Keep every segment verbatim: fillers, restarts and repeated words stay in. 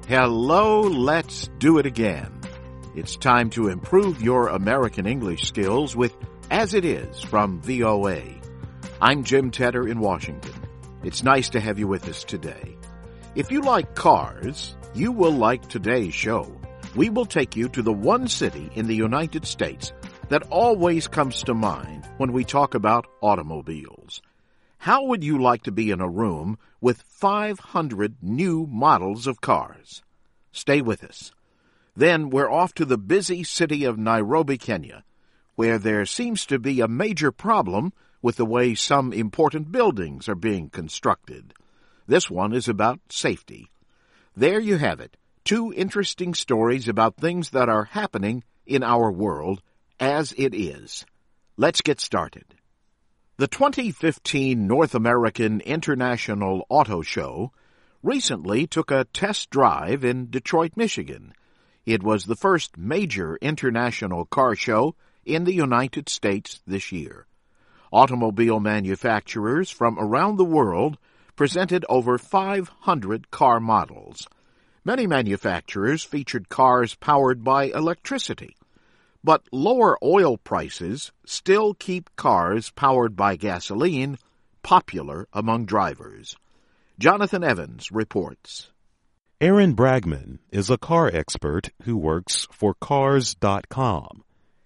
Hello, let's do it again. It's time to improve your American English skills with As It Is from V O A. I'm Jim Tedder in Washington. It's nice to have you with us today. If you like cars, you will like today's show. We will take you to the one city in the United States that always comes to mind when we talk about automobiles. How would you like to be in a room with five hundred new models of cars? Stay with us. Then we're off to the busy city of Nairobi, Kenya, where there seems to be a major problem with the way some important buildings are being constructed. This one is about safety. There you have it, two interesting stories about things that are happening in our world as it is. Let's get started. The twenty fifteen North American International Auto Show recently took a test drive in Detroit, Michigan. It was the first major international car show in the United States this year. Automobile manufacturers from around the world presented over five hundred car models. Many manufacturers featured cars powered by electricity. But lower oil prices still keep cars powered by gasoline popular among drivers. Jonathan Evans reports. Aaron Bragman is a car expert who works for Cars dot com.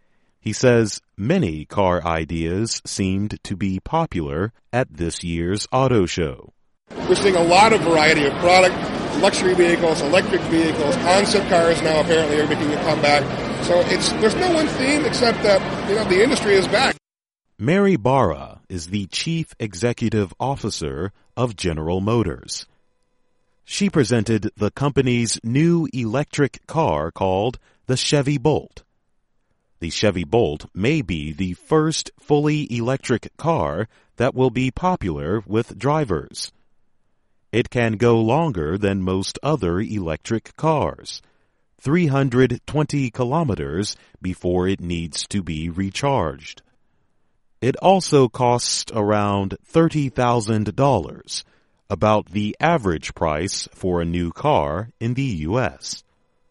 He says many car ideas seemed to be popular at this year's auto show. We're seeing a lot of variety of product, luxury vehicles, electric vehicles, concept cars now apparently are making a comeback. So it's there's no one theme except that, you know, the industry is back. Mary Barra is the Chief Executive Officer of General Motors. She presented the company's new electric car called the Chevy Bolt. The Chevy Bolt may be the first fully electric car that will be popular with drivers. It can go longer than most other electric cars, three hundred twenty kilometers before it needs to be recharged. It also costs around thirty thousand dollars, about the average price for a new car in the U S.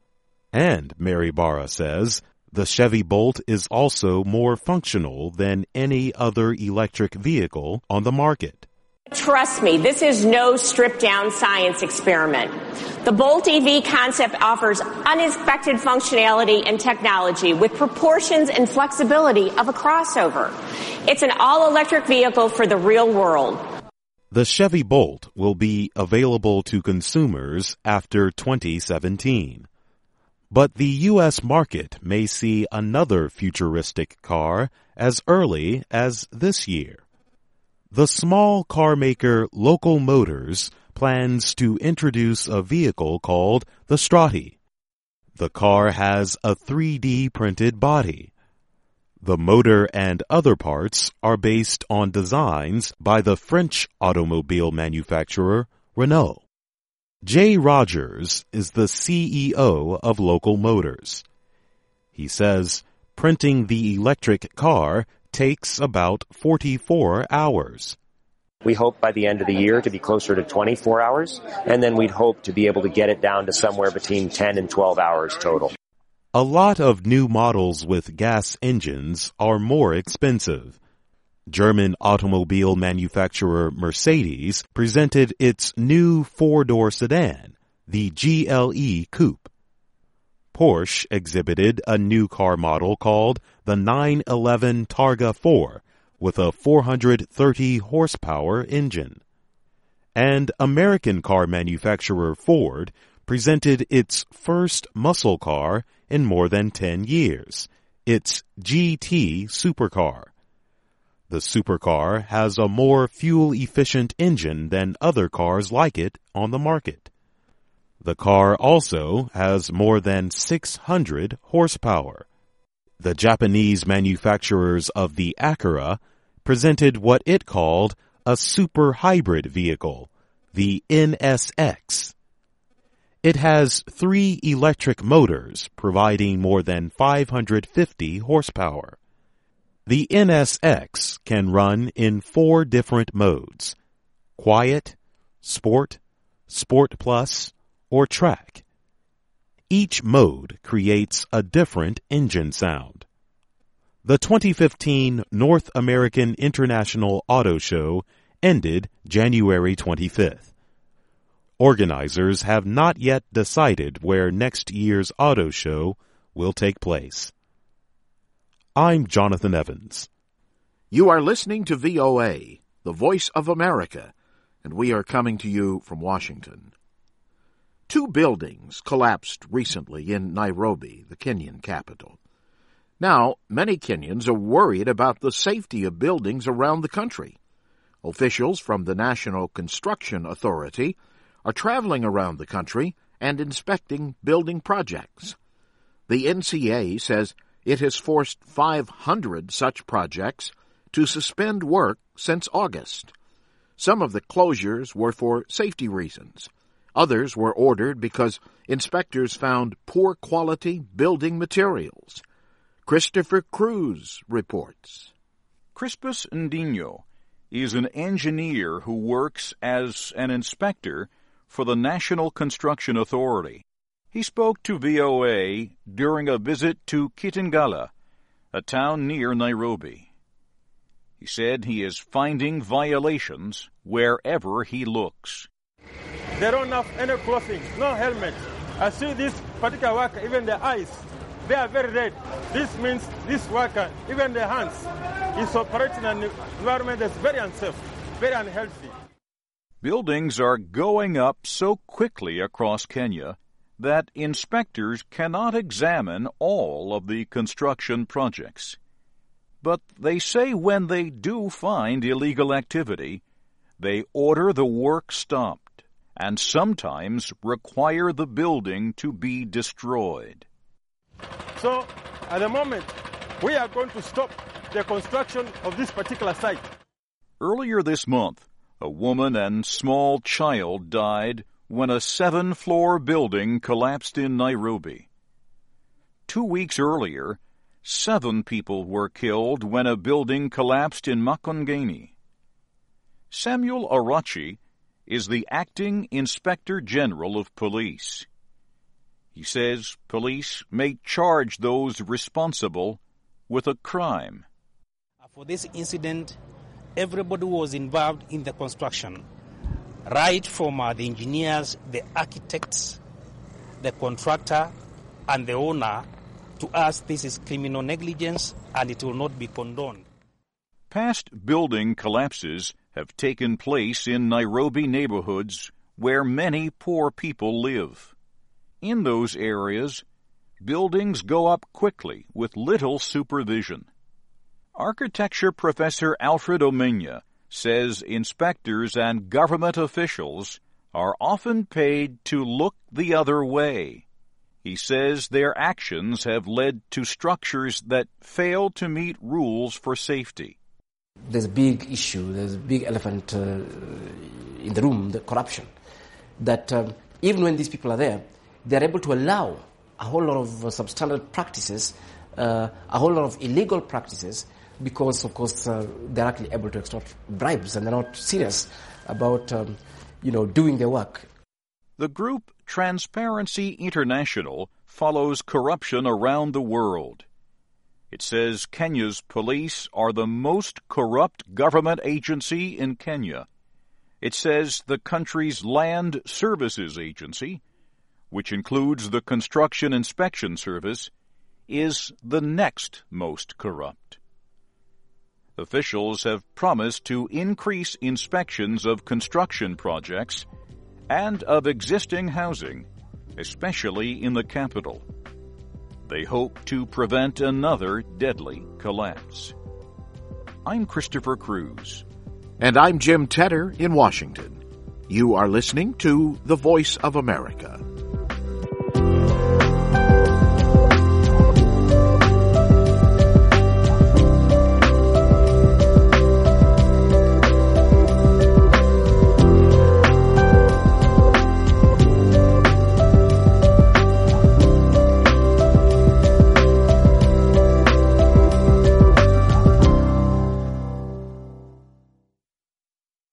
And, Mary Barra says, the Chevy Bolt is also more functional than any other electric vehicle on the market. Trust me, this is no stripped-down science experiment. The Bolt E V concept offers unexpected functionality and technology with proportions and flexibility of a crossover. It's an all-electric vehicle for the real world. The Chevy Bolt will be available to consumers after twenty seventeen. But the U S market may see another futuristic car as early as this year. The small car maker Local Motors plans to introduce a vehicle called the Stratti. The car has a three D printed body. The motor and other parts are based on designs by the French automobile manufacturer Renault. Jay Rogers is the C E O of Local Motors. He says printing the electric car takes about forty-four hours. We hope by the end of the year to be closer to twenty-four hours, and then we'd hope to be able to get it down to somewhere between ten and twelve hours total. A lot of new models with gas engines are more expensive. German automobile manufacturer Mercedes presented its new four-door sedan, the G L E Coupe. Porsche exhibited a new car model called the nine eleven Targa four with a four hundred thirty horsepower engine. And American car manufacturer Ford presented its first muscle car in more than ten years, its G T supercar. The supercar has a more fuel-efficient engine than other cars like it on the market. The car also has more than six hundred horsepower. The Japanese manufacturers of the Acura presented what it called a super hybrid vehicle, the N S X. It has three electric motors providing more than five hundred fifty horsepower. The N S X can run in four different modes: Quiet, Sport, Sport Plus, or Track. Each mode creates a different engine sound. The twenty fifteen North American International Auto Show ended January twenty-fifth. Organizers have not yet decided where next year's auto show will take place. I'm Jonathan Evans. You are listening to V O A, the Voice of America, and we are coming to you from Washington. Two buildings collapsed recently in Nairobi, the Kenyan capital. Now, many Kenyans are worried about the safety of buildings around the country. Officials from the National Construction Authority are traveling around the country and inspecting building projects. The N C A says it has forced five hundred such projects to suspend work since August. Some of the closures were for safety reasons. Others were ordered because inspectors found poor quality building materials. Christopher Cruz reports. Crispus Ndinyo is an engineer who works as an inspector for the National Construction Authority. He spoke to V O A during a visit to Kitengela, a town near Nairobi. He said he is finding violations wherever he looks. They don't have any clothing, no helmet. I see this particular worker, even the eyes, they are very red. This means this worker, even the hands, is operating in an environment that's very unsafe, very unhealthy. Buildings are going up so quickly across Kenya that inspectors cannot examine all of the construction projects. But they say when they do find illegal activity, they order the work stopped and sometimes require the building to be destroyed. So, at the moment, we are going to stop the construction of this particular site. Earlier this month, a woman and small child died when a seven-floor building collapsed in Nairobi. Two weeks earlier, seven people were killed when a building collapsed in Makongeni. Samuel Arachi is the acting Inspector General of Police. He says police may charge those responsible with a crime. For this incident, everybody was involved in the construction, right from uh, the engineers, the architects, the contractor, and the owner. To us, this is criminal negligence, and it will not be condoned. Past building collapses have taken place in Nairobi neighborhoods where many poor people live. In those areas, buildings go up quickly with little supervision. Architecture professor Alfred Omenya says inspectors and government officials are often paid to look the other way. He says their actions have led to structures that fail to meet rules for safety. There's a big issue, there's a big elephant uh, in the room, the corruption, that um, even when these people are there, they're able to allow a whole lot of uh, substandard practices, uh, a whole lot of illegal practices, because, of course, uh, they're actually able to extort bribes and they're not serious about, um, you know, doing their work. The group Transparency International follows corruption around the world. It says Kenya's police are the most corrupt government agency in Kenya. It says the country's Land Services Agency, which includes the Construction Inspection Service, is the next most corrupt. Officials have promised to increase inspections of construction projects and of existing housing, especially in the capital. They hope to prevent another deadly collapse. I'm Christopher Cruz. And I'm Jim Tedder in Washington. You are listening to The Voice of America.